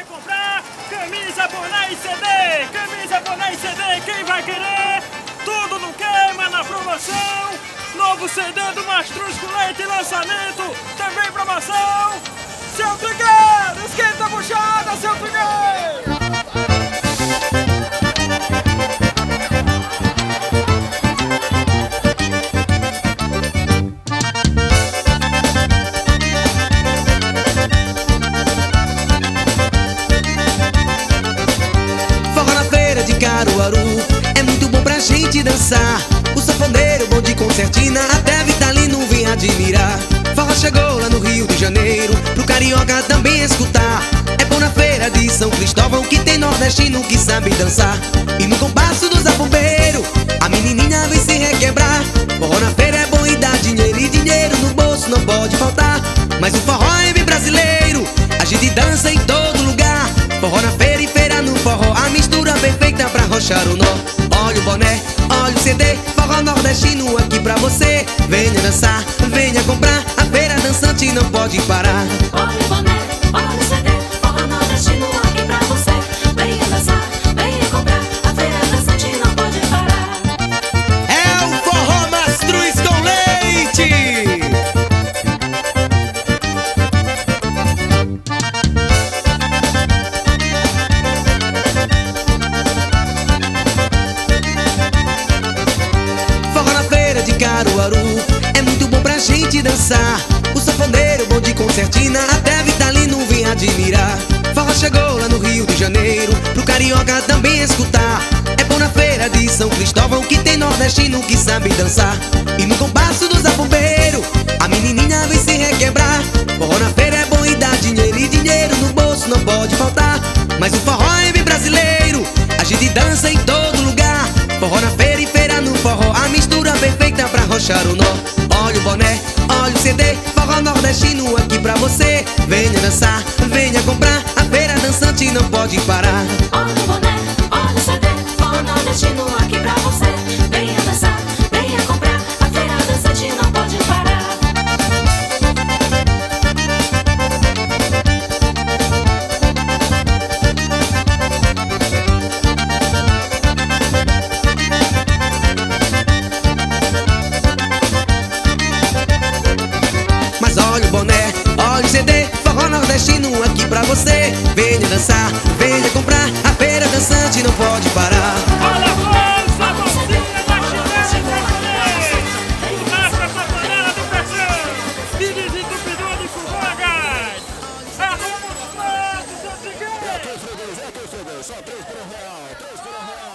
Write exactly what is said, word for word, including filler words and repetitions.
comprar camisa, boné e C D. Camisa, boné e C D, quem vai querer? Tudo no queima na promoção. Novo C D do Mastruz com leite e lançamento. Também promoção. Seu Trigueiro, esquenta a buchada, seu Trigueiro. Caruaru é muito bom pra gente dançar. O sanfoneiro, bom de concertina, até Vitalino vem admirar. Forró chegou lá no Rio de Janeiro, pro carioca também escutar. É bom na feira de São Cristóvão, que tem nordestino que sabe dançar. E no compasso do zabumbeiro, a menininha vem se requebrar. Forró na feira é bom e dá dinheiro, e dinheiro no bolso não pode faltar. Mas o forró é bem brasileiro, a gente dança em todo lugar. Forró na feira e feira no forró, a mistura perfeita pra arrochar o nó. Olha o boné, olha o C D, forró nordestino aqui pra você. Venha dançar, venha comprar, a feira dançante não pode parar. Olha o boné, olha o C D, forró nordestino aqui pra você. Venha dançar, venha comprar, a feira dançante não pode parar. É o forró Mastruz com leite. Caruaru é muito bom pra gente dançar. O sanfoneiro, bom de concertina, até Vitalino vem admirar. Forró chegou lá no Rio de Janeiro, pro carioca também escutar. É bom na feira de São Cristóvão, que tem nordestino que sabe dançar. E no compasso do zabumbeiro, a menininha vem se requebrar. Forró na feira é bom e dá dinheiro, e dinheiro no bolso não pode faltar. Mas o forró é bem brasileiro, a gente dança em todo lugar. Forró na feira e feira no forró, a mistura perfeita pra arrochar o nó. Olha o boné, olha o C D, forró nordestino aqui pra você. Venha dançar, venha comprar, a feira dançante não pode parar. Olha o boné, olha o C D, forró nordestino aqui pra você. Venha dançar, venha comprar, a feira dançante não pode parar. Olha o boné, olha o C D, forró nordestino aqui pra você. Venha dançar, venha comprar, a feira dançante não pode parar. Olha a força, a mocinha da chinela e mostra essa panela do pressão. E desentupidor de fubangás. Arruma os pratos, seu Trigueiro. É três freguês, é três freguês, só três por um real, três por um real.